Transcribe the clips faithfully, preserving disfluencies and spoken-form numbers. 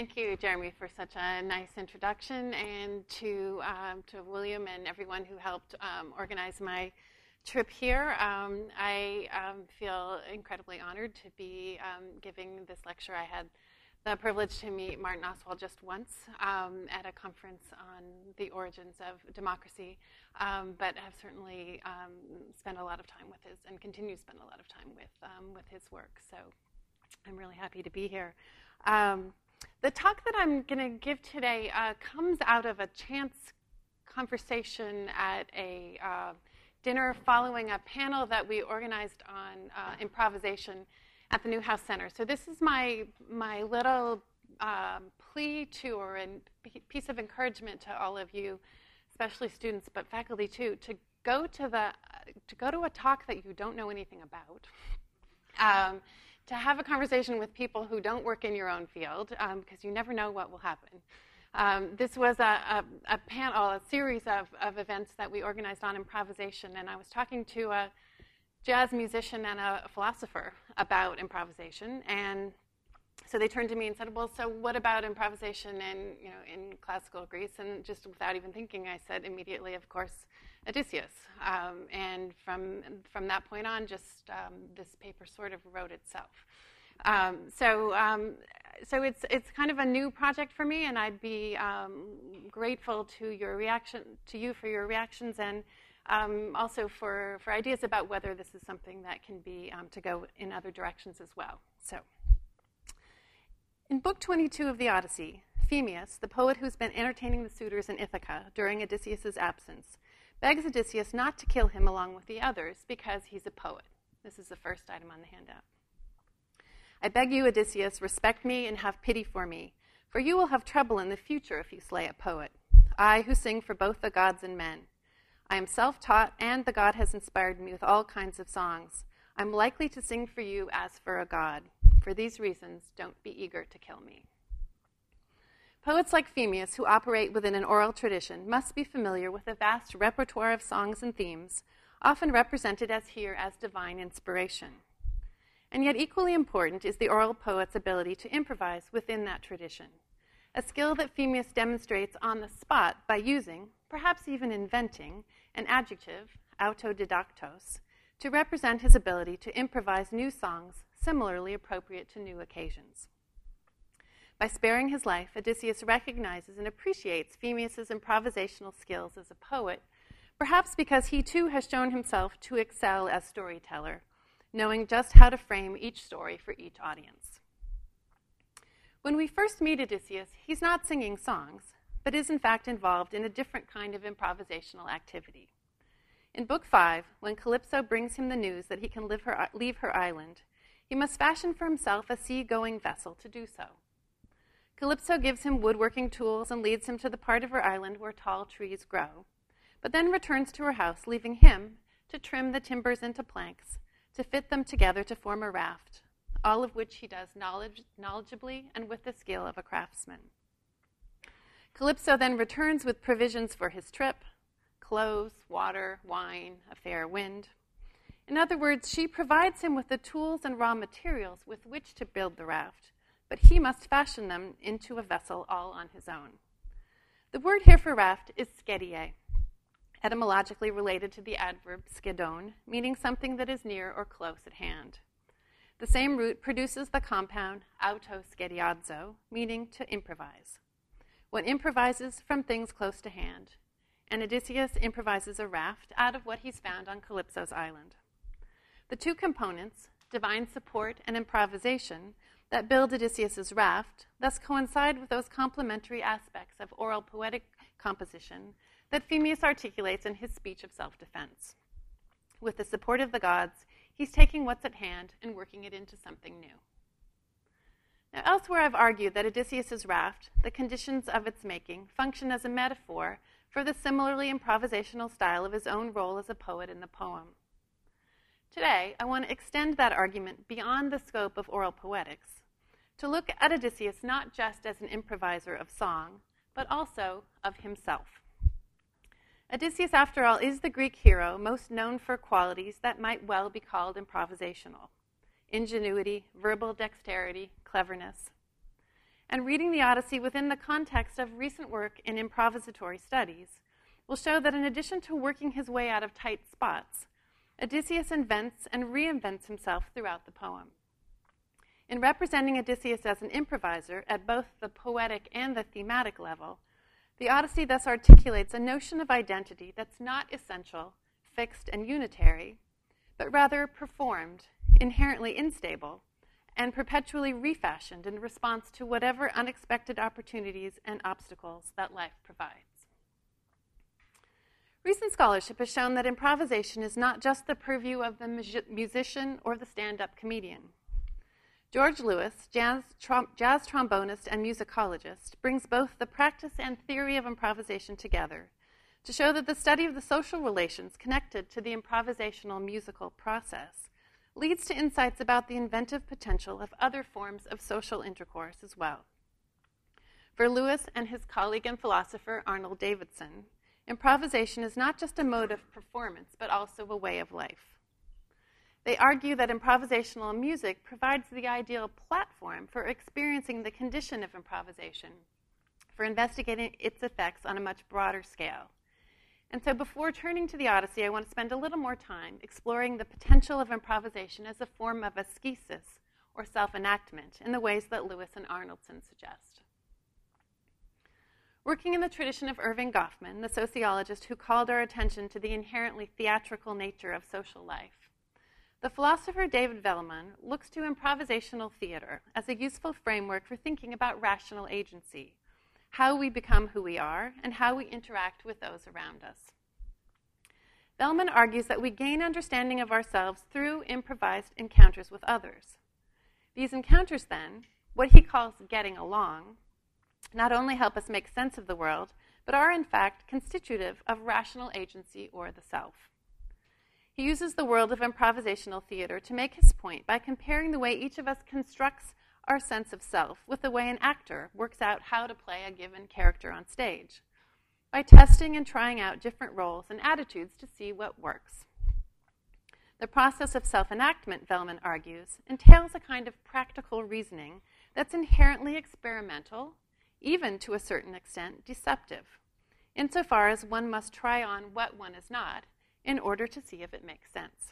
thank you, Jeremy, for such a nice introduction, and to um, to William and everyone who helped um, organize my trip here. Um, I um, feel incredibly honored to be um, giving this lecture. I had the privilege to meet Martin Oswald just once um, at a conference on the origins of democracy, um, but have certainly um, spent a lot of time with his, and continue to spend a lot of time with um, with his work. So I'm really happy to be here. Um, the talk that I'm going to give today uh, comes out of a chance conversation at a uh, dinner following a panel that we organized on uh, improvisation at the Newhouse Center. So this is my my little um, plea to, or a piece of encouragement to all of you, especially students, but faculty too, to go to the to go to a talk that you don't know anything about. Um, to have a conversation with people who don't work in your own field, because um, you never know what will happen. Um, this was a, a, a panel, a series of, of events that we organized on improvisation, and I was talking to a jazz musician and a philosopher about improvisation, and so they turned to me and said, well, so what about improvisation in, you know, in classical Greece? And just without even thinking, I said immediately, of course, Odysseus. Um, and from from that point on, just um, this paper sort of wrote itself. Um, so um, so it's it's kind of a new project for me, and I'd be um, grateful to your reaction, to you for your reactions, and um, also for, for ideas about whether this is something that can be um, to go in other directions as well. So. In Book twenty-two of the Odyssey, Phemius, the poet who's been entertaining the suitors in Ithaca during Odysseus' absence, begs Odysseus not to kill him along with the others because he's a poet. This is the first item on the handout. I beg you, Odysseus, respect me and have pity for me, for you will have trouble in the future if you slay a poet, I who sing for both the gods and men. I am self-taught, and the god has inspired me with all kinds of songs. I'm likely to sing for you as for a god. For these reasons, don't be eager to kill me. Poets like Phemius, who operate within an oral tradition, must be familiar with a vast repertoire of songs and themes, often represented as here as divine inspiration. And yet equally important is the oral poet's ability to improvise within that tradition, a skill that Phemius demonstrates on the spot by using, perhaps even inventing, an adjective, autodidactos, to represent his ability to improvise new songs similarly appropriate to new occasions. By sparing his life, Odysseus recognizes and appreciates Phemius' improvisational skills as a poet, perhaps because he too has shown himself to excel as storyteller, knowing just how to frame each story for each audience. When we first meet Odysseus, he's not singing songs, but is in fact involved in a different kind of improvisational activity. In Book five, when Calypso brings him the news that he can leave her, leave her island, he must fashion for himself a sea-going vessel to do so. Calypso gives him woodworking tools and leads him to the part of her island where tall trees grow, but then returns to her house, leaving him to trim the timbers into planks, to fit them together to form a raft, all of which he does knowledge, knowledgeably and with the skill of a craftsman. Calypso then returns with provisions for his trip, clothes, water, wine, a fair wind. In other words, she provides him with the tools and raw materials with which to build the raft, but he must fashion them into a vessel all on his own. The word here for raft is skedie, etymologically related to the adverb skedon, meaning something that is near or close at hand. The same root produces the compound autoskediazo, meaning to improvise. One improvises from things close to hand, and Odysseus improvises a raft out of what he's found on Calypso's island. The two components, divine support and improvisation, that build Odysseus' raft thus coincide with those complementary aspects of oral poetic composition that Phemius articulates in his speech of self-defense. With the support of the gods, he's taking what's at hand and working it into something new. Now, elsewhere I've argued that Odysseus' raft, the conditions of its making, function as a metaphor for the similarly improvisational style of his own role as a poet in the poem. Today, I want to extend that argument beyond the scope of oral poetics, to look at Odysseus not just as an improviser of song, but also of himself. Odysseus, after all, is the Greek hero most known for qualities that might well be called improvisational: ingenuity, verbal dexterity, cleverness. and reading the Odyssey within the context of recent work in improvisatory studies will show that in addition to working his way out of tight spots, Odysseus invents and reinvents himself throughout the poem. In representing Odysseus as an improviser at both the poetic and the thematic level, the Odyssey thus articulates a notion of identity that's not essential, fixed, and unitary, but rather performed, inherently unstable, and perpetually refashioned in response to whatever unexpected opportunities and obstacles that life provides. Recent scholarship has shown that improvisation is not just the purview of the mu- musician or the stand-up comedian. George Lewis, jazz, trom- jazz trombonist and musicologist, brings both the practice and theory of improvisation together to show that the study of the social relations connected to the improvisational musical process leads to insights about the inventive potential of other forms of social intercourse as well. For Lewis and his colleague and philosopher Arnold Davidson, improvisation is not just a mode of performance, but also a way of life. They argue that improvisational music provides the ideal platform for experiencing the condition of improvisation, for investigating its effects on a much broader scale. And so before turning to the Odyssey, I want to spend a little more time exploring the potential of improvisation as a form of ascesis or self-enactment in the ways that Lewis and Arnoldson suggest. Working in the tradition of Erving Goffman, the sociologist who called our attention to the inherently theatrical nature of social life, the philosopher David Velleman looks to improvisational theater as a useful framework for thinking about rational agency, how we become who we are, and how we interact with those around us. Velleman argues that we gain understanding of ourselves through improvised encounters with others. These encounters, then, what he calls getting along, not only help us make sense of the world, but are in fact constitutive of rational agency or the self. He uses the world of improvisational theater to make his point by comparing the way each of us constructs our sense of self with the way an actor works out how to play a given character on stage, by testing and trying out different roles and attitudes to see what works. The process of self-enactment, Velleman argues, entails a kind of practical reasoning that's inherently experimental, even to a certain extent deceptive, insofar as one must try on what one is not in order to see if it makes sense.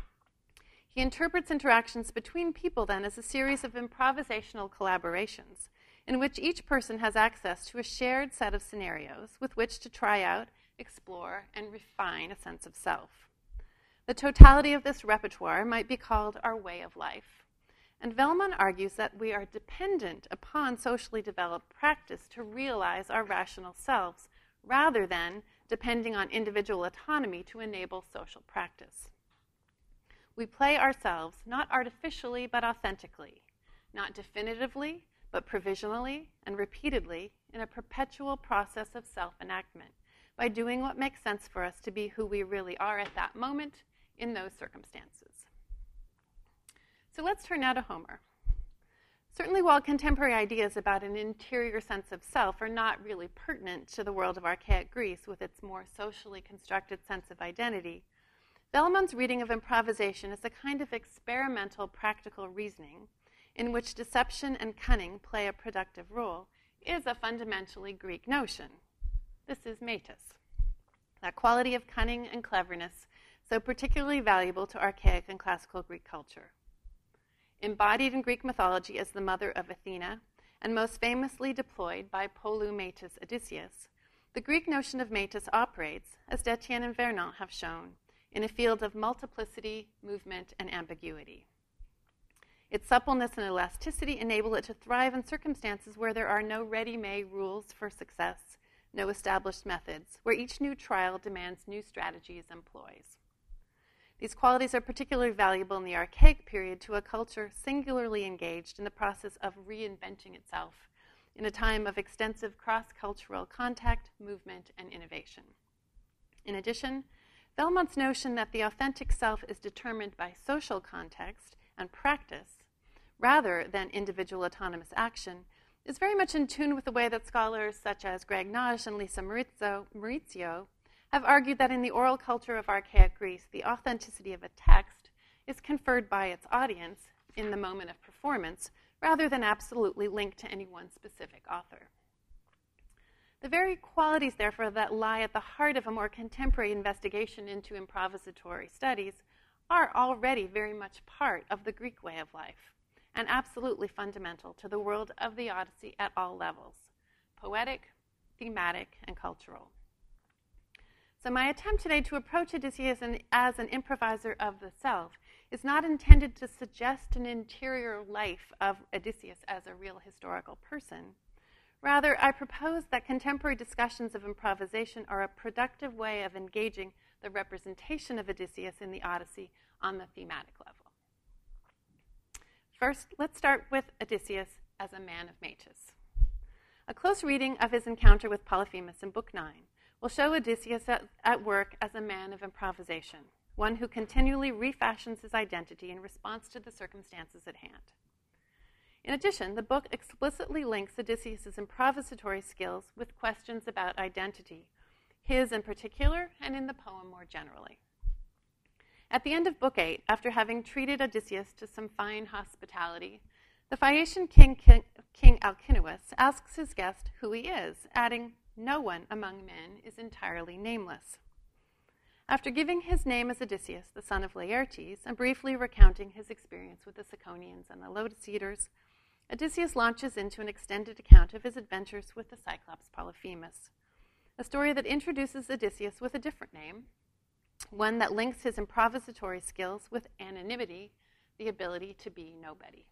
He interprets interactions between people, then, as a series of improvisational collaborations in which each person has access to a shared set of scenarios with which to try out, explore, and refine a sense of self. The totality of this repertoire might be called our way of life. And Velleman argues that we are dependent upon socially developed practice to realize our rational selves, rather than depending on individual autonomy to enable social practice. We play ourselves not artificially but authentically, not definitively but provisionally and repeatedly in a perpetual process of self-enactment by doing what makes sense for us to be who we really are at that moment in those circumstances. So let's turn now to Homer. Certainly, while contemporary ideas about an interior sense of self are not really pertinent to the world of archaic Greece with its more socially constructed sense of identity, Velleman's reading of improvisation is a kind of experimental practical reasoning in which deception and cunning play a productive role is a fundamentally Greek notion. This is metis, that quality of cunning and cleverness so particularly valuable to archaic and classical Greek culture. Embodied in Greek mythology as the mother of Athena, and most famously deployed by Polou Metis Odysseus, the Greek notion of metis operates, as Détienne and Vernon have shown, in a field of multiplicity, movement, and ambiguity. Its suppleness and elasticity enable it to thrive in circumstances where there are no ready-made rules for success, no established methods, where each new trial demands new strategies and ploys. These qualities are particularly valuable in the archaic period to a culture singularly engaged in the process of reinventing itself in a time of extensive cross-cultural contact, movement, and innovation. In addition, Velleman's notion that the authentic self is determined by social context and practice, rather than individual autonomous action, is very much in tune with the way that scholars such as Greg Nage and Lisa Maurizio, Maurizio have argued that in the oral culture of archaic Greece, the authenticity of a text is conferred by its audience in the moment of performance rather than absolutely linked to any one specific author. The very qualities, therefore, that lie at the heart of a more contemporary investigation into improvisatory studies are already very much part of the Greek way of life, and absolutely fundamental to the world of the Odyssey at all levels: poetic, thematic, and cultural. So my attempt today to approach Odysseus as an improviser of the self is not intended to suggest an interior life of Odysseus as a real historical person. Rather, I propose that contemporary discussions of improvisation are a productive way of engaging the representation of Odysseus in the Odyssey on the thematic level. First, let's start with Odysseus as a man of Metis. A close reading of his encounter with Polyphemus in Book nine will show Odysseus at, at work as a man of improvisation, one who continually refashions his identity in response to the circumstances at hand. In addition, the book explicitly links Odysseus' improvisatory skills with questions about identity, his in particular, and in the poem more generally. At the end of Book eight, after having treated Odysseus to some fine hospitality, the Phaeacian king, king, king Alcinous asks his guest who he is, adding, "No one among men is entirely nameless." After giving his name as Odysseus, the son of Laertes, and briefly recounting his experience with the Ciconians and the Lotus Eaters, Odysseus launches into an extended account of his adventures with the Cyclops Polyphemus, a story that introduces Odysseus with a different name, one that links his improvisatory skills with anonymity, the ability to be nobody.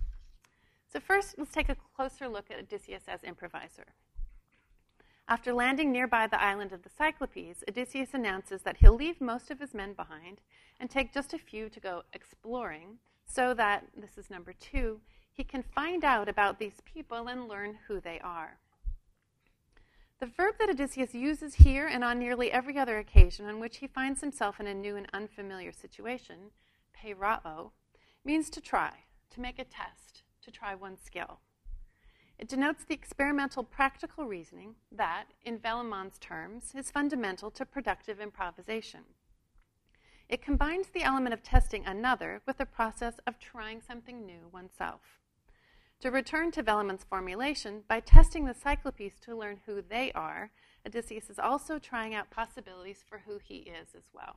So first, let's take a closer look at Odysseus as improviser. After landing nearby the island of the Cyclopes, Odysseus announces that he'll leave most of his men behind and take just a few to go exploring so that, this is number two, he can find out about these people and learn who they are. The verb that Odysseus uses here and on nearly every other occasion on which he finds himself in a new and unfamiliar situation, peirao, means to try, to make a test, to try one's skill. It denotes the experimental practical reasoning that, in Velleman's terms, is fundamental to productive improvisation. It combines the element of testing another with the process of trying something new oneself. To return to Velleman's formulation, by testing the Cyclopes to learn who they are, Odysseus is also trying out possibilities for who he is as well.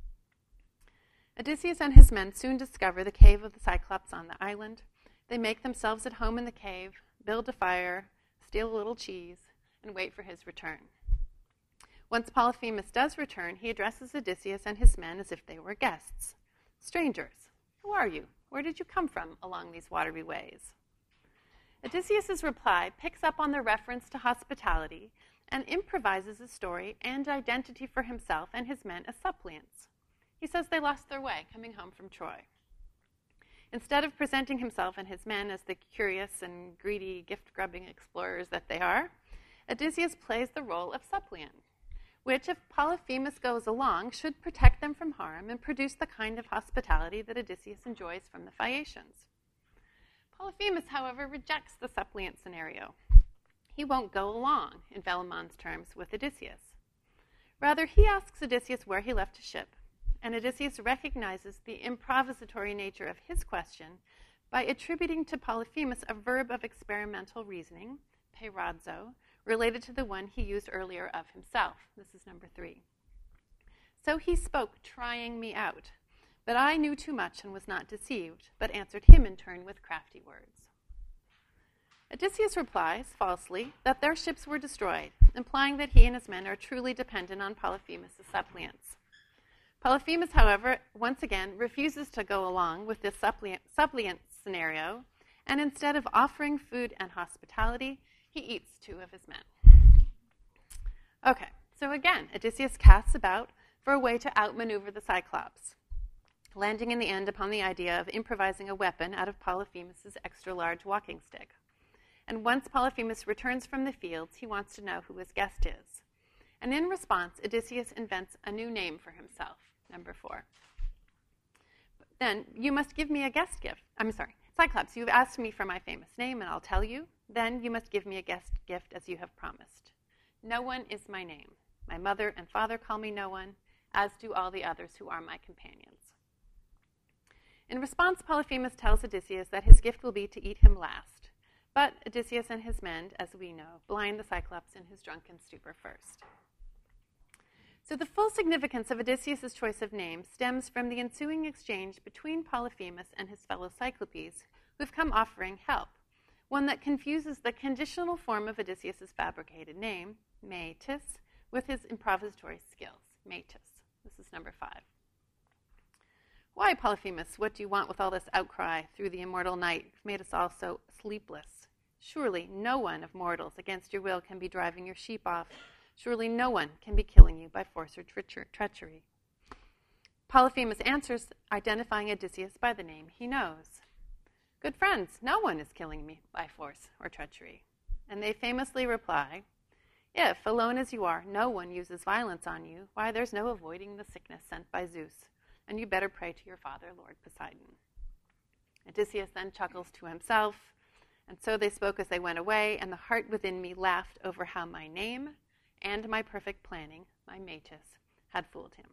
Odysseus and his men soon discover the cave of the Cyclops on the island. They make themselves at home in the cave, build a fire, steal a little cheese, and wait for his return. Once Polyphemus does return, he addresses Odysseus and his men as if they were guests. "Strangers, who are you? Where did you come from along these watery ways?" Odysseus' reply picks up on the reference to hospitality and improvises a story and identity for himself and his men as suppliants. He says they lost their way coming home from Troy. Instead of presenting himself and his men as the curious and greedy, gift-grubbing explorers that they are, Odysseus plays the role of suppliant, which, if Polyphemus goes along, should protect them from harm and produce the kind of hospitality that Odysseus enjoys from the Phaeacians. Polyphemus, however, rejects the suppliant scenario. He won't go along, in Velleman's terms, with Odysseus. Rather, he asks Odysseus where he left his ship, and Odysseus recognizes the improvisatory nature of his question by attributing to Polyphemus a verb of experimental reasoning, peirazo, related to the one he used earlier of himself. This is number three. "So he spoke, trying me out. But I knew too much and was not deceived, but answered him in turn with crafty words." Odysseus replies, falsely, that their ships were destroyed, implying that he and his men are truly dependent on Polyphemus' suppliants. Polyphemus, however, once again refuses to go along with this suppliant, suppliant scenario, and instead of offering food and hospitality, he eats two of his men. Okay, so again, Odysseus casts about for a way to outmaneuver the Cyclops, landing in the end upon the idea of improvising a weapon out of Polyphemus' extra-large walking stick. And once Polyphemus returns from the fields, he wants to know who his guest is. And in response, Odysseus invents a new name for himself, number four. "Then you must give me a guest gift. I'm sorry, Cyclops, you've asked me for my famous name, and I'll tell you. Then you must give me a guest gift as you have promised. No one is my name. My mother and father call me no one, as do all the others who are my companions." In response, Polyphemus tells Odysseus that his gift will be to eat him last. But Odysseus and his men, as we know, blind the Cyclops in his drunken stupor first. So the full significance of Odysseus' choice of name stems from the ensuing exchange between Polyphemus and his fellow Cyclopes, who've come offering help, one that confuses the conditional form of Odysseus' fabricated name, Metis, with his improvisatory skills, Metis. This is number five. Why, Polyphemus, what do you want with all this outcry through the immortal night? You've made us all so sleepless. Surely no one of mortals against your will can be driving your sheep off. Surely no one can be killing you by force or treachery. Polyphemus answers, identifying Odysseus by the name he knows. Good friends, no one is killing me by force or treachery. And they famously reply, if, alone as you are, no one uses violence on you, why, there's no avoiding the sickness sent by Zeus, and you better pray to your father, Lord Poseidon. Odysseus then chuckles to himself, and so they spoke as they went away, and the heart within me laughed over how my name and my perfect planning, my Metis, had fooled him.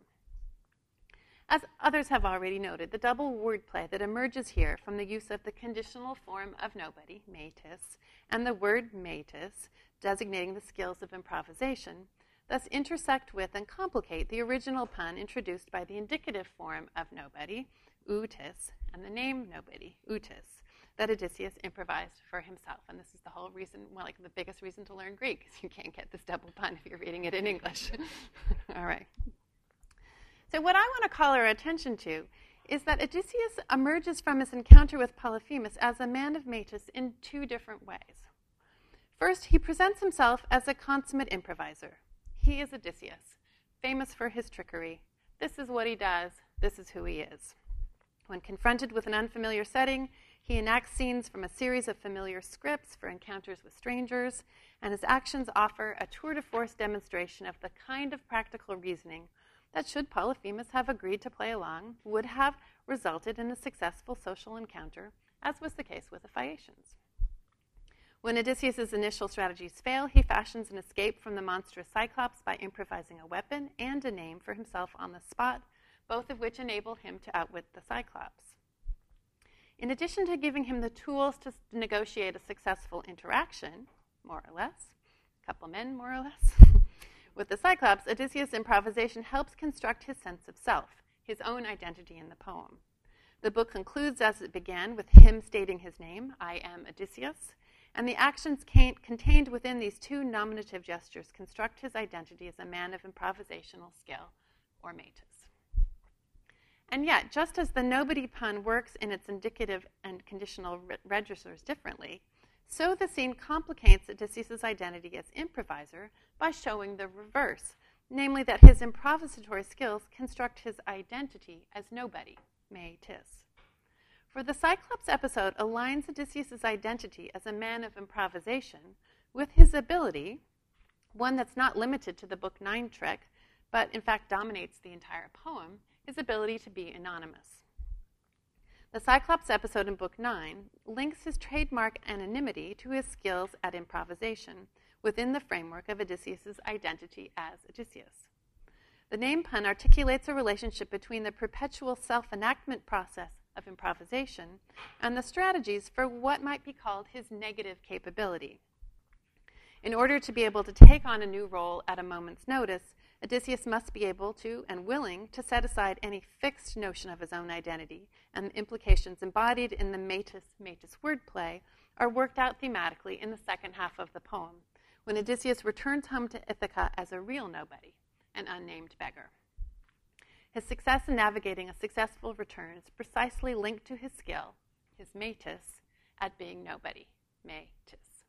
As others have already noted, the double wordplay that emerges here from the use of the conditional form of nobody, Metis, and the word Metis, designating the skills of improvisation, thus intersect with and complicate the original pun introduced by the indicative form of nobody, Ootis, and the name nobody, Ootis, that Odysseus improvised for himself. And this is the whole reason, well, like the biggest reason to learn Greek, because you can't get this double pun if you're reading it in English. All right. So what I want to call our attention to is that Odysseus emerges from his encounter with Polyphemus as a man of Metis in two different ways. First, he presents himself as a consummate improviser. He is Odysseus, famous for his trickery. This is what he does. This is who he is. When confronted with an unfamiliar setting, he enacts scenes from a series of familiar scripts for encounters with strangers, and his actions offer a tour de force demonstration of the kind of practical reasoning that, should Polyphemus have agreed to play along, would have resulted in a successful social encounter, as was the case with the Phaeacians. When Odysseus' initial strategies fail, he fashions an escape from the monstrous Cyclops by improvising a weapon and a name for himself on the spot, both of which enable him to outwit the Cyclops. In addition to giving him the tools to negotiate a successful interaction, more or less, a couple men more or less, with the Cyclops, Odysseus' improvisation helps construct his sense of self, his own identity in the poem. The book concludes as it began, with him stating his name, I am Odysseus, and the actions can- contained within these two nominative gestures construct his identity as a man of improvisational skill, or Metis. And yet, just as the nobody pun works in its indicative and conditional re- registers differently, so the scene complicates Odysseus' identity as improviser by showing the reverse, namely that his improvisatory skills construct his identity as nobody, Metis. For the Cyclops episode aligns Odysseus' identity as a man of improvisation with his ability, one that's not limited to the Book nine trick, but in fact dominates the entire poem, his ability to be anonymous. The Cyclops episode in Book nine links his trademark anonymity to his skills at improvisation within the framework of Odysseus' identity as Odysseus. The name pun articulates a relationship between the perpetual self-enactment process of improvisation and the strategies for what might be called his negative capability. In order to be able to take on a new role at a moment's notice, Odysseus must be able to and willing to set aside any fixed notion of his own identity, and the implications embodied in the Metis-Metis wordplay are worked out thematically in the second half of the poem, when Odysseus returns home to Ithaca as a real nobody, an unnamed beggar. His success in navigating a successful return is precisely linked to his skill, his Metis, at being nobody, Metis.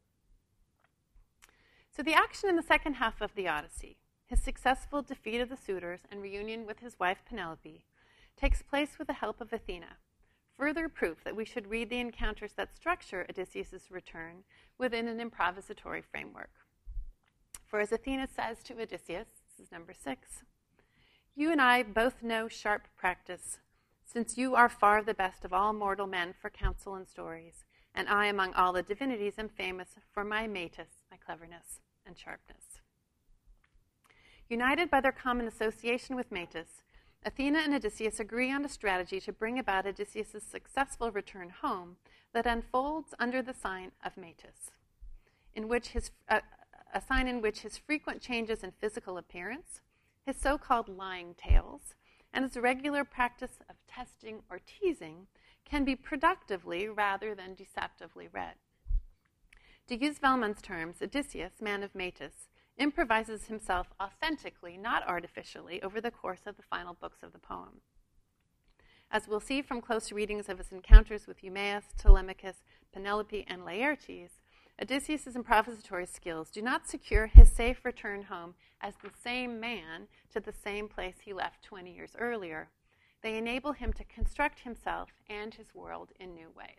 So the action in the second half of the Odyssey, his successful defeat of the suitors and reunion with his wife Penelope, takes place with the help of Athena, further proof that we should read the encounters that structure Odysseus' return within an improvisatory framework. For as Athena says to Odysseus, this is number six, you and I both know sharp practice, since you are far the best of all mortal men for counsel and stories, and I among all the divinities am famous for my Metis, my cleverness and sharpness. United by their common association with Metis, Athena and Odysseus agree on a strategy to bring about Odysseus' successful return home that unfolds under the sign of Metis, in which his, uh, a sign in which his frequent changes in physical appearance, his so-called lying tales, and his regular practice of testing or teasing can be productively rather than deceptively read. To use Velleman's terms, Odysseus, man of Metis, improvises himself authentically, not artificially, over the course of the final books of the poem. As we'll see from close readings of his encounters with Eumaeus, Telemachus, Penelope, and Laertes, Odysseus' improvisatory skills do not secure his safe return home as the same man to the same place he left twenty years earlier. They enable him to construct himself and his world in new ways.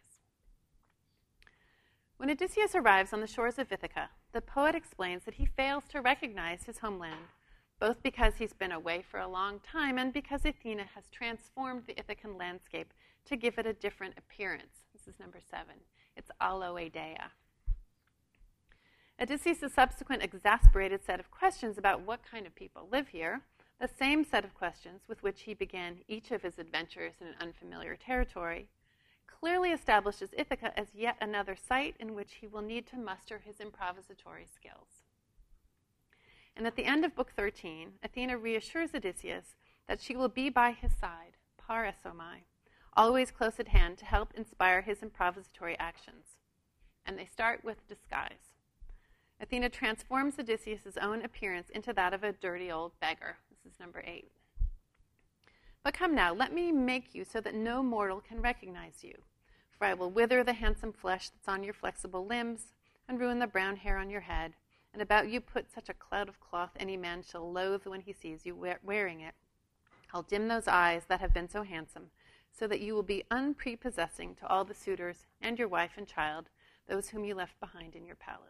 When Odysseus arrives on the shores of Ithaca, the poet explains that he fails to recognize his homeland, both because he's been away for a long time and because Athena has transformed the Ithacan landscape to give it a different appearance. This is number seven. It's Aloedeia. Odysseus' subsequent exasperated set of questions about what kind of people live here, the same set of questions with which he began each of his adventures in an unfamiliar territory, clearly establishes Ithaca as yet another site in which he will need to muster his improvisatory skills. And at the end of Book thirteen, Athena reassures Odysseus that she will be by his side, parasomai, always close at hand to help inspire his improvisatory actions. And they start with disguise. Athena transforms Odysseus' own appearance into that of a dirty old beggar. This is number eight. But come now, let me make you so that no mortal can recognize you. For I will wither the handsome flesh that's on your flexible limbs, and ruin the brown hair on your head, and about you put such a cloud of cloth any man shall loathe when he sees you wearing it. I'll dim those eyes that have been so handsome, so that you will be unprepossessing to all the suitors and your wife and child, those whom you left behind in your palace.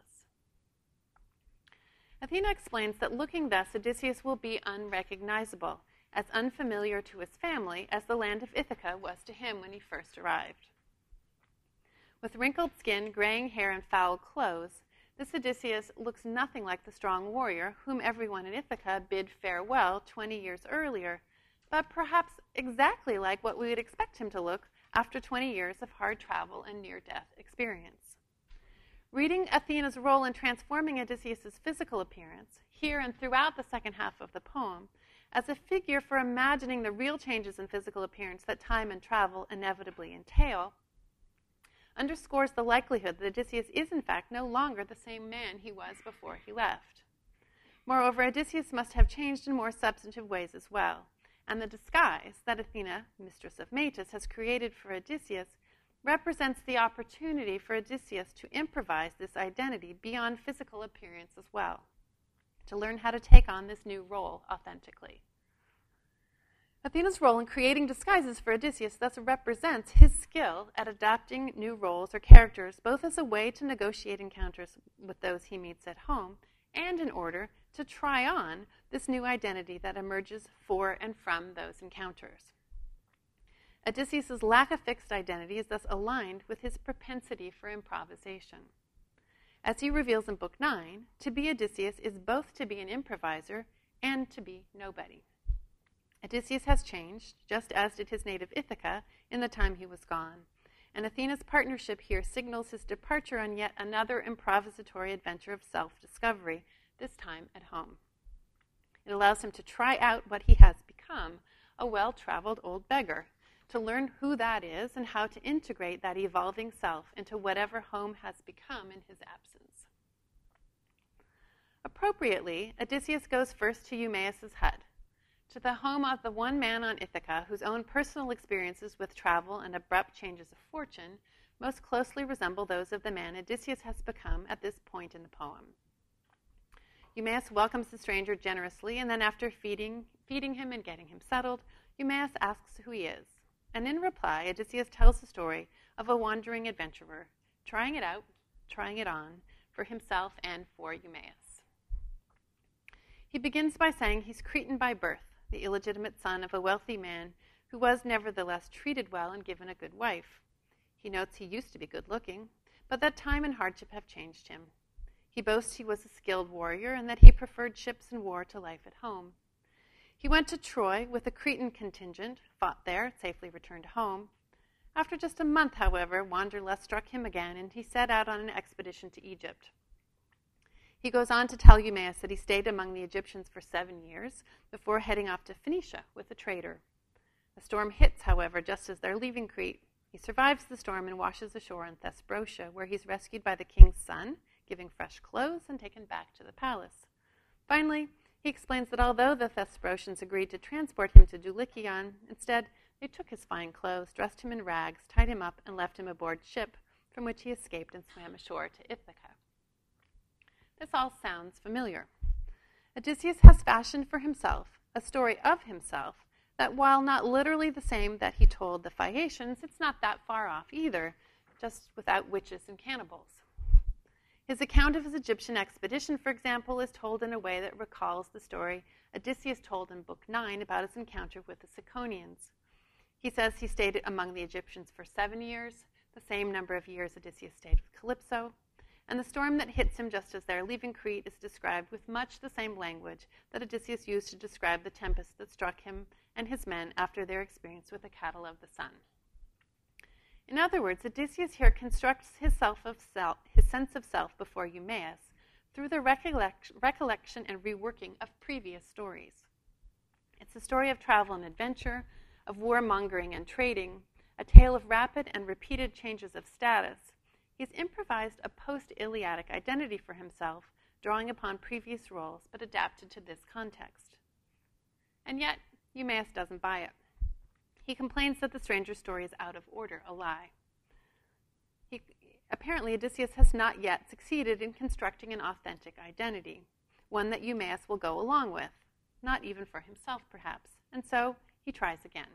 Athena explains that looking thus, Odysseus will be unrecognizable, as unfamiliar to his family as the land of Ithaca was to him when he first arrived. With wrinkled skin, graying hair, and foul clothes, this Odysseus looks nothing like the strong warrior whom everyone in Ithaca bid farewell twenty years earlier, but perhaps exactly like what we would expect him to look after twenty years of hard travel and near-death experience. Reading Athena's role in transforming Odysseus' physical appearance, here and throughout the second half of the poem, as a figure for imagining the real changes in physical appearance that time and travel inevitably entail, underscores the likelihood that Odysseus is in fact no longer the same man he was before he left. Moreover, Odysseus must have changed in more substantive ways as well, and the disguise that Athena, mistress of Metis, has created for Odysseus represents the opportunity for Odysseus to improvise this identity beyond physical appearance as well, to learn how to take on this new role authentically. Athena's role in creating disguises for Odysseus thus represents his skill at adapting new roles or characters, both as a way to negotiate encounters with those he meets at home and in order to try on this new identity that emerges for and from those encounters. Odysseus' lack of fixed identity is thus aligned with his propensity for improvisation. As he reveals in Book nine, to be Odysseus is both to be an improviser and to be nobody. Odysseus has changed, just as did his native Ithaca, in the time he was gone, and Athena's partnership here signals his departure on yet another improvisatory adventure of self-discovery, this time at home. It allows him to try out what he has become, a well-traveled old beggar, to learn who that is and how to integrate that evolving self into whatever home has become in his absence. Appropriately, Odysseus goes first to Eumaeus' hut, to the home of the one man on Ithaca whose own personal experiences with travel and abrupt changes of fortune most closely resemble those of the man Odysseus has become at this point in the poem. Eumaeus welcomes the stranger generously, and then after feeding, feeding him and getting him settled, Eumaeus asks who he is. And in reply, Odysseus tells the story of a wandering adventurer, trying it out, trying it on, for himself and for Eumaeus. He begins by saying he's Cretan by birth, the illegitimate son of a wealthy man who was nevertheless treated well and given a good wife. He notes he used to be good-looking, but that time and hardship have changed him. He boasts he was a skilled warrior and that he preferred ships and war to life at home. He He went to Troy with a Cretan contingent, fought there, safely returned home. After just a month, however, wanderlust struck him again, and he set out on an expedition to Egypt. He goes on to tell Eumaeus that he stayed among the Egyptians for seven years before heading off to Phoenicia with a trader. A storm hits, however, just as they're leaving Crete. He survives the storm and washes ashore in Thesprotia, where he's rescued by the king's son, giving fresh clothes and taken back to the palace. Finally, he explains that although the Thesprotians agreed to transport him to Dulichion, instead they took his fine clothes, dressed him in rags, tied him up, and left him aboard ship, from which he escaped and swam ashore to Ithaca. This all sounds familiar. Odysseus has fashioned for himself a story of himself that, while not literally the same that he told the Phaeacians, it's not that far off either, just without witches and cannibals. His account of his Egyptian expedition, for example, is told in a way that recalls the story Odysseus told in Book nine about his encounter with the Ciconians. He says he stayed among the Egyptians for seven years, the same number of years Odysseus stayed with Calypso, and the storm that hits him just as they're leaving Crete is described with much the same language that Odysseus used to describe the tempest that struck him and his men after their experience with the cattle of the sun. In other words, Odysseus here constructs his, self of self, his sense of self before Eumaeus through the recollect, recollection and reworking of previous stories. It's a story of travel and adventure, of warmongering and trading, a tale of rapid and repeated changes of status. He's improvised a post-Iliadic identity for himself, drawing upon previous roles, but adapted to this context. And yet, Eumaeus doesn't buy it. He complains that the stranger's story is out of order, a lie. He, apparently, Odysseus has not yet succeeded in constructing an authentic identity, one that Eumaeus will go along with, not even for himself, perhaps, and so he tries again.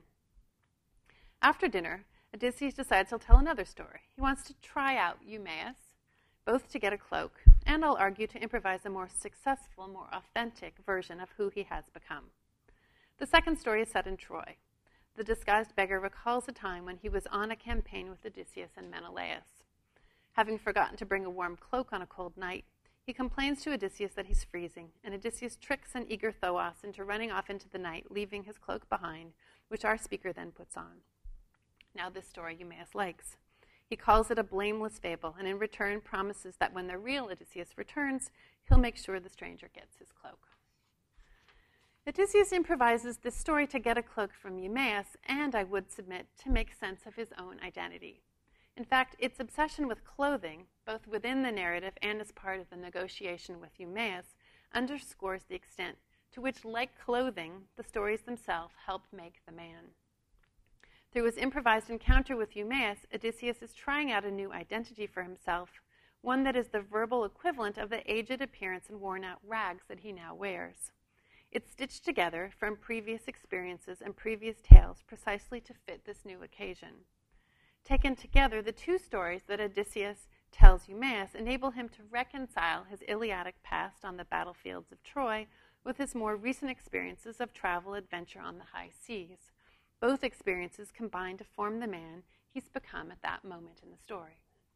After dinner, Odysseus decides he'll tell another story. He wants to try out Eumaeus, both to get a cloak and, I'll argue, to improvise a more successful, more authentic version of who he has become. The second story is set in Troy. The disguised beggar recalls a time when he was on a campaign with Odysseus and Menelaus. Having forgotten to bring a warm cloak on a cold night, he complains to Odysseus that he's freezing, and Odysseus tricks an eager Thoas into running off into the night, leaving his cloak behind, which our speaker then puts on. Now this story Eumaeus likes. He calls it a blameless fable, and in return promises that when the real Odysseus returns, he'll make sure the stranger gets his cloak. Odysseus improvises this story to get a cloak from Eumaeus, and I would submit, to make sense of his own identity. In fact, its obsession with clothing, both within the narrative and as part of the negotiation with Eumaeus, underscores the extent to which, like clothing, the stories themselves help make the man. Through his improvised encounter with Eumaeus, Odysseus is trying out a new identity for himself, one that is the verbal equivalent of the aged appearance and worn-out rags that he now wears. It's stitched together from previous experiences and previous tales precisely to fit this new occasion. Taken together, the two stories that Odysseus tells Eumaeus enable him to reconcile his Iliadic past on the battlefields of Troy with his more recent experiences of travel adventure on the high seas. Both experiences combine to form the man he's become at that moment in the story.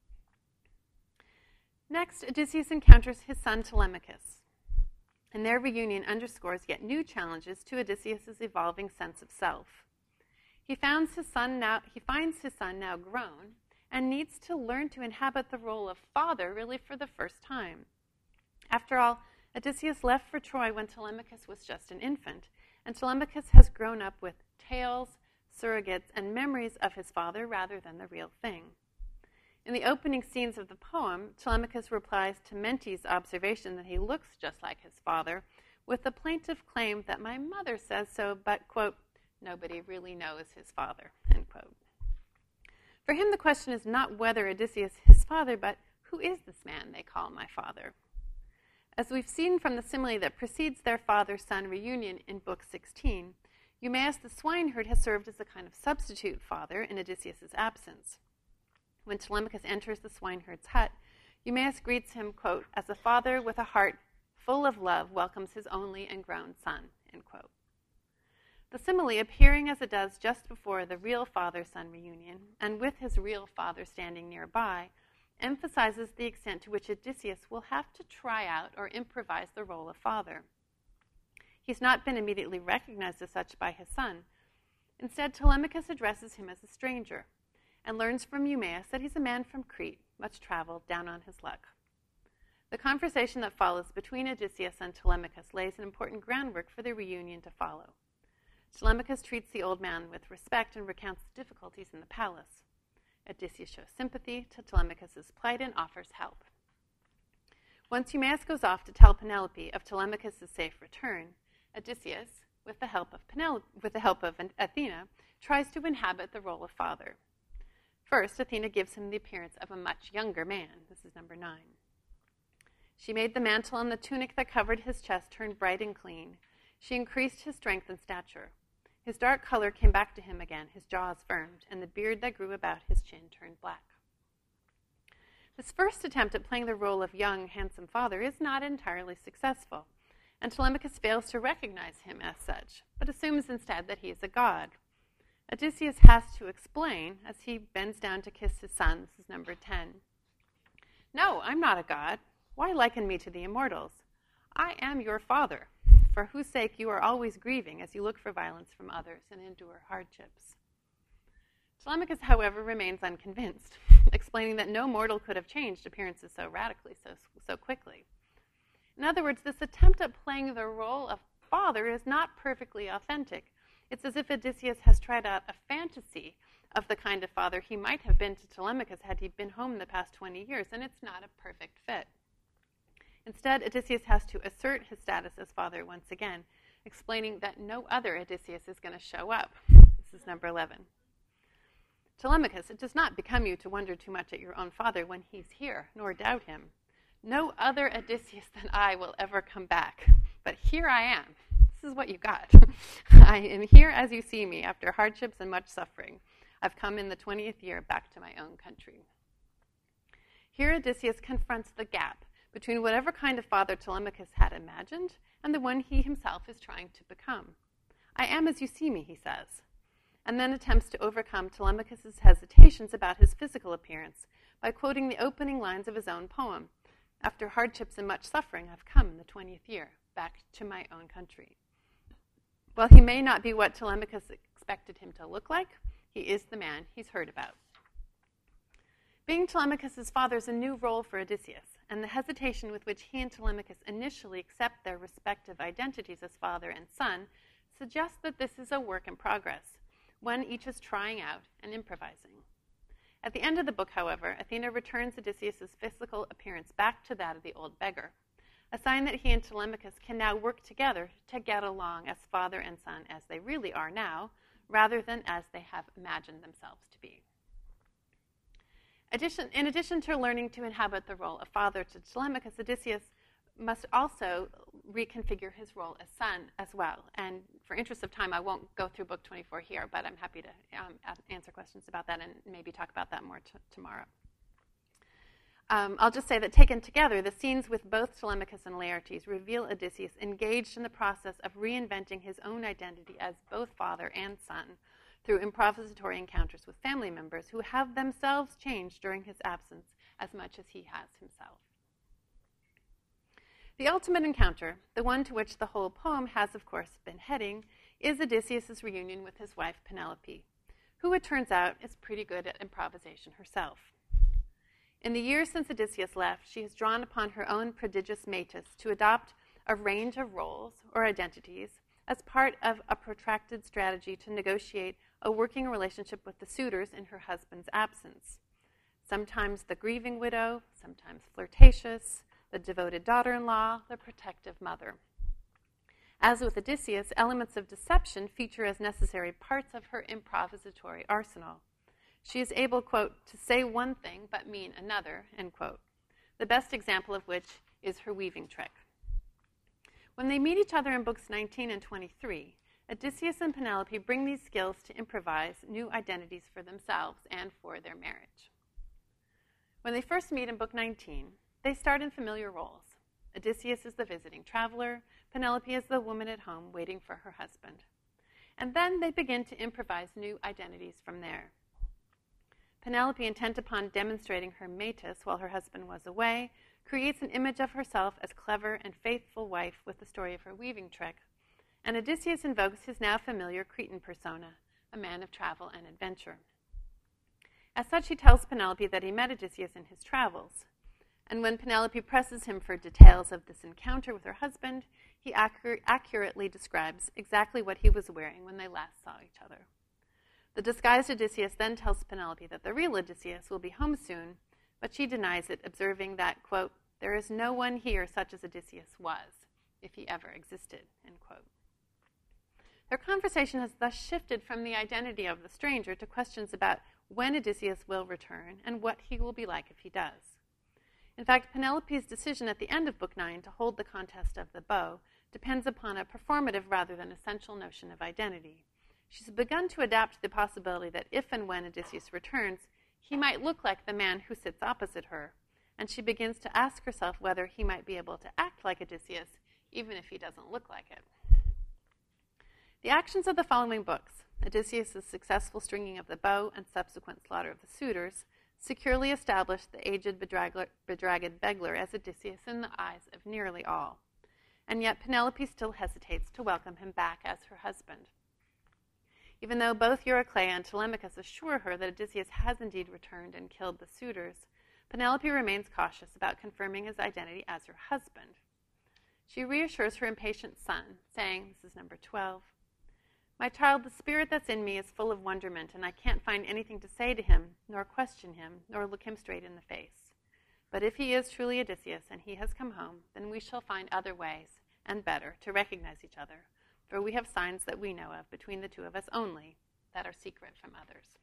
Next, Odysseus encounters his son Telemachus, and their reunion underscores yet new challenges to Odysseus' evolving sense of self. He finds his son now, he finds his son now grown and needs to learn to inhabit the role of father really for the first time. After all, Odysseus left for Troy when Telemachus was just an infant, and Telemachus has grown up with tales, surrogates, and memories of his father rather than the real thing. In the opening scenes of the poem, Telemachus replies to Mente's observation that he looks just like his father with the plaintive claim that my mother says so, but, quote, nobody really knows his father, end quote. For him, the question is not whether Odysseus is his father, but who is this man they call my father? As we've seen from the simile that precedes their father-son reunion in Book sixteen, Eumaeus the swineherd has served as a kind of substitute father in Odysseus' absence. When Telemachus enters the swineherd's hut, Eumaeus greets him, quote, as a father with a heart full of love welcomes his only and grown son, end quote. The simile, appearing as it does just before the real father-son reunion, and with his real father standing nearby, emphasizes the extent to which Odysseus will have to try out or improvise the role of father. He's not been immediately recognized as such by his son. Instead, Telemachus addresses him as a stranger and learns from Eumaeus that he's a man from Crete, much traveled, down on his luck. The conversation that follows between Odysseus and Telemachus lays an important groundwork for the reunion to follow. Telemachus treats the old man with respect and recounts the difficulties in the palace. Odysseus shows sympathy to Telemachus' plight and offers help. Once Eumaeus goes off to tell Penelope of Telemachus' safe return, Odysseus, with the help of Penel- with the help of Athena, tries to inhabit the role of father. First, Athena gives him the appearance of a much younger man. This is number nine. She made the mantle and the tunic that covered his chest turn bright and clean. She increased his strength and stature. His dark color came back to him again, his jaws firmed, and the beard that grew about his chin turned black. This first attempt at playing the role of young, handsome father is not entirely successful, and Telemachus fails to recognize him as such, but assumes instead that he is a god. Odysseus has to explain as he bends down to kiss his son. This is number ten. No, I'm not a god. Why liken me to the immortals? I am your father, for whose sake you are always grieving as you look for violence from others and endure hardships. Telemachus, however, remains unconvinced, explaining that no mortal could have changed appearances so radically, so, so quickly. In other words, this attempt at playing the role of father is not perfectly authentic. It's as if Odysseus has tried out a fantasy of the kind of father he might have been to Telemachus had he been home the past twenty years, and it's not a perfect fit. Instead, Odysseus has to assert his status as father once again, explaining that no other Odysseus is going to show up. This is number eleven. Telemachus, it does not become you to wonder too much at your own father when he's here, nor doubt him. No other Odysseus than I will ever come back, but here I am. This is what you got. I am here as you see me after hardships and much suffering. I've come in the twentieth year back to my own country. Here Odysseus confronts the gap between whatever kind of father Telemachus had imagined and the one he himself is trying to become. I am as you see me, he says, and then attempts to overcome Telemachus' hesitations about his physical appearance by quoting the opening lines of his own poem. After hardships and much suffering, I've come in the twentieth year, back to my own country. While he may not be what Telemachus expected him to look like, he is the man he's heard about. Being Telemachus' father is a new role for Odysseus, and the hesitation with which he and Telemachus initially accept their respective identities as father and son suggests that this is a work in progress, one each is trying out and improvising. At the end of the book, however, Athena returns Odysseus' physical appearance back to that of the old beggar, a sign that he and Telemachus can now work together to get along as father and son as they really are now, rather than as they have imagined themselves to be. Addition, in addition to learning to inhabit the role of father to Telemachus, Odysseus must also reconfigure his role as son as well. And for interest of time, I won't go through book twenty-four here, but I'm happy to um, answer questions about that and maybe talk about that more t- tomorrow. Um, I'll just say that taken together, the scenes with both Telemachus and Laertes reveal Odysseus engaged in the process of reinventing his own identity as both father and son through improvisatory encounters with family members who have themselves changed during his absence as much as he has himself. The ultimate encounter, the one to which the whole poem has, of course, been heading, is Odysseus' reunion with his wife Penelope, who, it turns out, is pretty good at improvisation herself. In the years since Odysseus left, she has drawn upon her own prodigious Metis to adopt a range of roles or identities as part of a protracted strategy to negotiate a working relationship with the suitors in her husband's absence. Sometimes the grieving widow, sometimes flirtatious, the devoted daughter-in-law, the protective mother. As with Odysseus, elements of deception feature as necessary parts of her improvisatory arsenal. She is able, quote, to say one thing but mean another, end quote, the best example of which is her weaving trick. When they meet each other in books nineteen and twenty-three, Odysseus and Penelope bring these skills to improvise new identities for themselves and for their marriage. When they first meet in book nineteen, they start in familiar roles. Odysseus is the visiting traveler, Penelope is the woman at home waiting for her husband. And then they begin to improvise new identities from there. Penelope, intent upon demonstrating her Metis while her husband was away, creates an image of herself as clever and faithful wife with the story of her weaving trick, and Odysseus invokes his now familiar Cretan persona, a man of travel and adventure. As such, he tells Penelope that he met Odysseus in his travels, and when Penelope presses him for details of this encounter with her husband, he accur- accurately describes exactly what he was wearing when they last saw each other. The disguised Odysseus then tells Penelope that the real Odysseus will be home soon, but she denies it, observing that, quote, "There is no one here such as Odysseus was, if he ever existed," end quote. Their conversation has thus shifted from the identity of the stranger to questions about when Odysseus will return and what he will be like if he does. In fact, Penelope's decision at the end of Book nine to hold the contest of the bow depends upon a performative rather than essential notion of identity. She's begun to adapt the possibility that if and when Odysseus returns, he might look like the man who sits opposite her, and she begins to ask herself whether he might be able to act like Odysseus, even if he doesn't look like it. The actions of the following books, Odysseus' successful stringing of the bow and subsequent slaughter of the suitors, securely established the aged, bedraggled, bedraggled beggar as Odysseus in the eyes of nearly all. And yet Penelope still hesitates to welcome him back as her husband. Even though both Eurycleia and Telemachus assure her that Odysseus has indeed returned and killed the suitors, Penelope remains cautious about confirming his identity as her husband. She reassures her impatient son, saying, this is number twelve, "My child, the spirit that's in me is full of wonderment, and I can't find anything to say to him, nor question him, nor look him straight in the face. But if he is truly Odysseus and he has come home, then we shall find other ways, and better, to recognize each other, for we have signs that we know of between the two of us only, that are secret from others."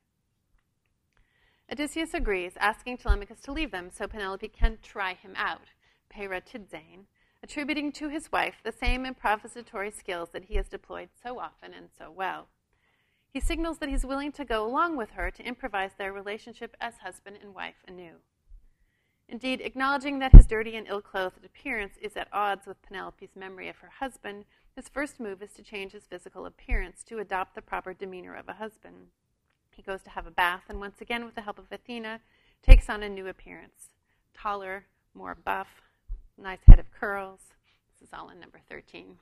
Odysseus agrees, asking Telemachus to leave them so Penelope can try him out, paratidzein, attributing to his wife the same improvisatory skills that he has deployed so often and so well. He signals that he's willing to go along with her to improvise their relationship as husband and wife anew. Indeed, acknowledging that his dirty and ill-clothed appearance is at odds with Penelope's memory of her husband, his first move is to change his physical appearance to adopt the proper demeanor of a husband. He goes to have a bath, and once again, with the help of Athena, takes on a new appearance. Taller, more buff, nice head of curls. This is all in number thirteen.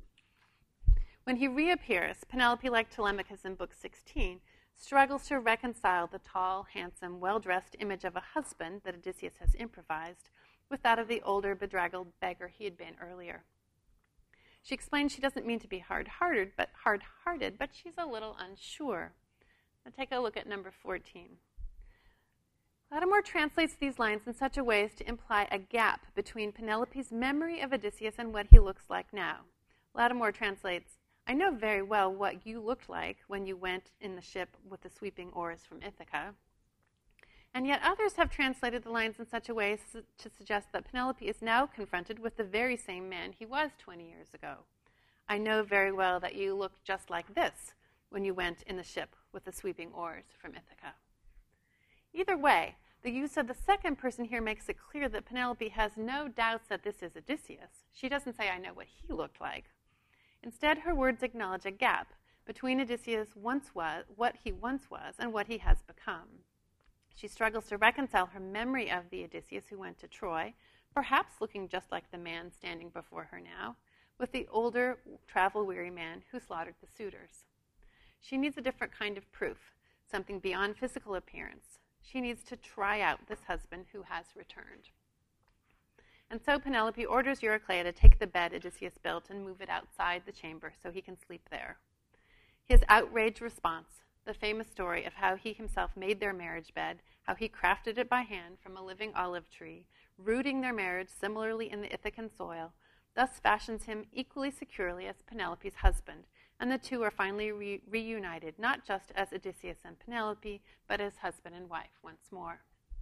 When he reappears, Penelope, like Telemachus in Book sixteen, struggles to reconcile the tall, handsome, well-dressed image of a husband that Odysseus has improvised with that of the older, bedraggled beggar he had been earlier. She explains she doesn't mean to be hard-hearted, but hard-hearted, but she's a little unsure. Now take a look at number fourteen. Lattimore translates these lines in such a way as to imply a gap between Penelope's memory of Odysseus and what he looks like now. Lattimore translates, "I know very well what you looked like when you went in the ship with the sweeping oars from Ithaca." And yet others have translated the lines in such a way as to suggest that Penelope is now confronted with the very same man he was twenty years ago. "I know very well that you looked just like this when you went in the ship with the sweeping oars from Ithaca." Either way, the use of the second person here makes it clear that Penelope has no doubts that this is Odysseus. She doesn't say, "I know what he looked like." Instead, her words acknowledge a gap between Odysseus once was, what he once was, and what he has become. She struggles to reconcile her memory of the Odysseus who went to Troy, perhaps looking just like the man standing before her now, with the older, travel-weary man who slaughtered the suitors. She needs a different kind of proof, something beyond physical appearance. She needs to try out this husband who has returned. And so Penelope orders Eurycleia to take the bed Odysseus built and move it outside the chamber so he can sleep there. His outraged response, the famous story of how he himself made their marriage bed, how he crafted it by hand from a living olive tree, rooting their marriage similarly in the Ithacan soil, thus fashions him equally securely as Penelope's husband, and the two are finally re- reunited, not just as Odysseus and Penelope, but as husband and wife once more.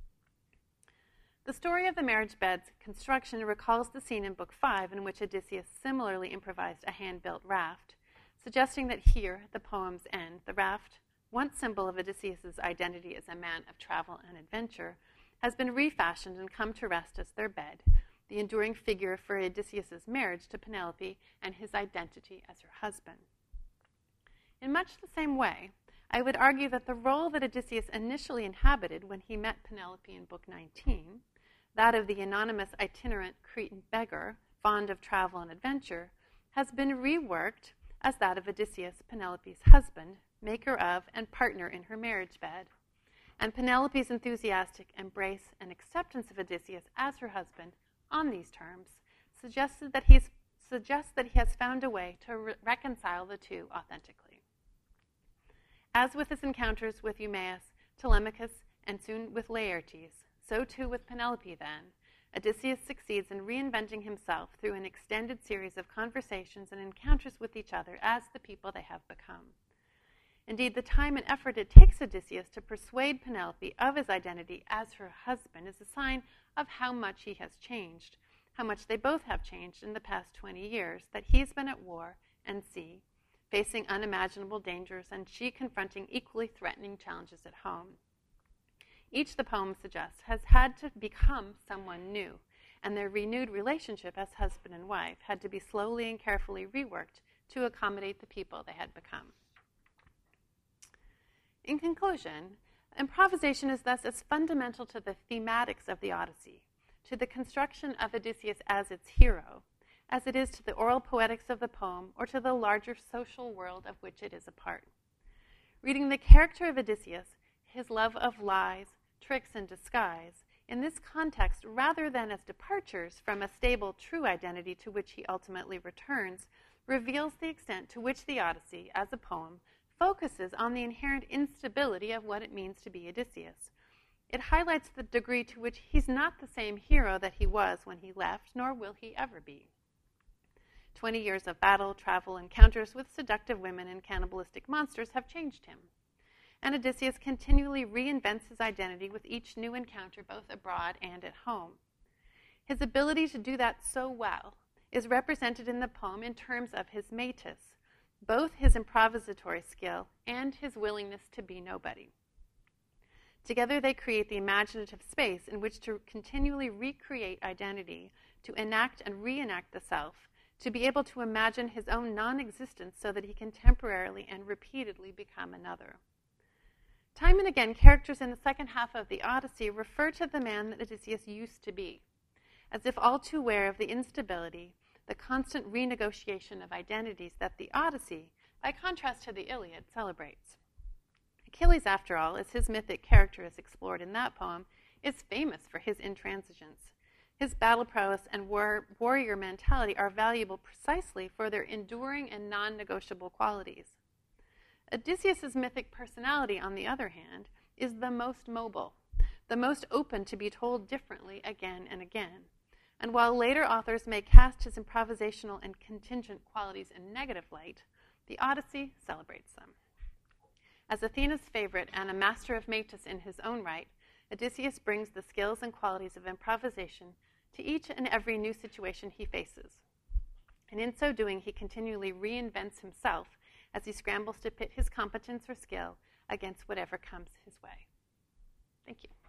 The story of the marriage bed's construction recalls the scene in Book five in which Odysseus similarly improvised a hand-built raft, suggesting that here, at the poem's end, the raft, once symbol of Odysseus' identity as a man of travel and adventure, has been refashioned and come to rest as their bed, the enduring figure for Odysseus' marriage to Penelope and his identity as her husband. In much the same way, I would argue that the role that Odysseus initially inhabited when he met Penelope in Book nineteen, that of the anonymous itinerant Cretan beggar, fond of travel and adventure, has been reworked as that of Odysseus, Penelope's husband, maker of and partner in her marriage bed. And Penelope's enthusiastic embrace and acceptance of Odysseus as her husband on these terms suggested that he's, suggests that he has found a way to re- reconcile the two authentically. As with his encounters with Eumaeus, Telemachus, and soon with Laertes, so too with Penelope then, Odysseus succeeds in reinventing himself through an extended series of conversations and encounters with each other as the people they have become. Indeed, the time and effort it takes Odysseus to persuade Penelope of his identity as her husband is a sign of how much he has changed, how much they both have changed in the past twenty years, that he's been at war and sea, facing unimaginable dangers, and she confronting equally threatening challenges at home. Each, the poem suggests, has had to become someone new, and their renewed relationship as husband and wife had to be slowly and carefully reworked to accommodate the people they had become. In conclusion, improvisation is thus as fundamental to the thematics of the Odyssey, to the construction of Odysseus as its hero, as it is to the oral poetics of the poem or to the larger social world of which it is a part. Reading the character of Odysseus, his love of lies, tricks, and disguise, in this context, rather than as departures from a stable, true identity to which he ultimately returns, reveals the extent to which the Odyssey, as a poem, focuses on the inherent instability of what it means to be Odysseus. It highlights the degree to which he's not the same hero that he was when he left, nor will he ever be. Twenty years of battle, travel, encounters with seductive women and cannibalistic monsters have changed him. And Odysseus continually reinvents his identity with each new encounter, both abroad and at home. His ability to do that so well is represented in the poem in terms of his metis, both his improvisatory skill and his willingness to be nobody. Together they create the imaginative space in which to continually recreate identity, to enact and reenact the self, to be able to imagine his own non-existence so that he can temporarily and repeatedly become another. Time and again, characters in the second half of the Odyssey refer to the man that Odysseus used to be, as if all too aware of the instability, the constant renegotiation of identities that the Odyssey, by contrast to the Iliad, celebrates. Achilles, after all, as his mythic character is explored in that poem, is famous for his intransigence. His battle prowess and war- warrior mentality are valuable precisely for their enduring and non-negotiable qualities. Odysseus' mythic personality, on the other hand, is the most mobile, the most open to be told differently again and again. And while later authors may cast his improvisational and contingent qualities in negative light, the Odyssey celebrates them. As Athena's favorite and a master of metis in his own right, Odysseus brings the skills and qualities of improvisation to each and every new situation he faces. And in so doing, he continually reinvents himself as he scrambles to pit his competence or skill against whatever comes his way. Thank you.